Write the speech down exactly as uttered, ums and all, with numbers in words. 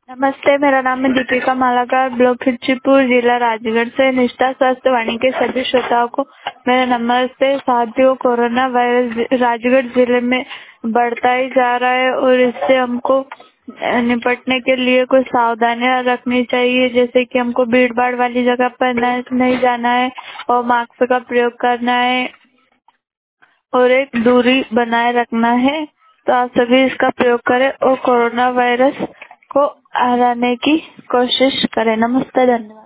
नमस्ते, मेरा नाम है दीपिका मालाकार, ब्लॉक खिच्चीपुर, जिला राजगढ़ से। निष्ठा स्वास्थ्य वाणी के सभी श्रोताओं को मेरा नमस्ते। साथियों, कोरोना वायरस राजगढ़ जिले में बढ़ता ही जा रहा है और इससे हमको निपटने के लिए कुछ सावधानियां रखनी चाहिए, जैसे कि हमको भीड़ भाड़ वाली जगह पर न, नहीं जाना है और मास्क का प्रयोग करना है और एक दूरी बनाए रखना है। तो आप सभी इसका प्रयोग करें और कोरोना वायरस को हराने की कोशिश करें। नमस्ते, धन्यवाद।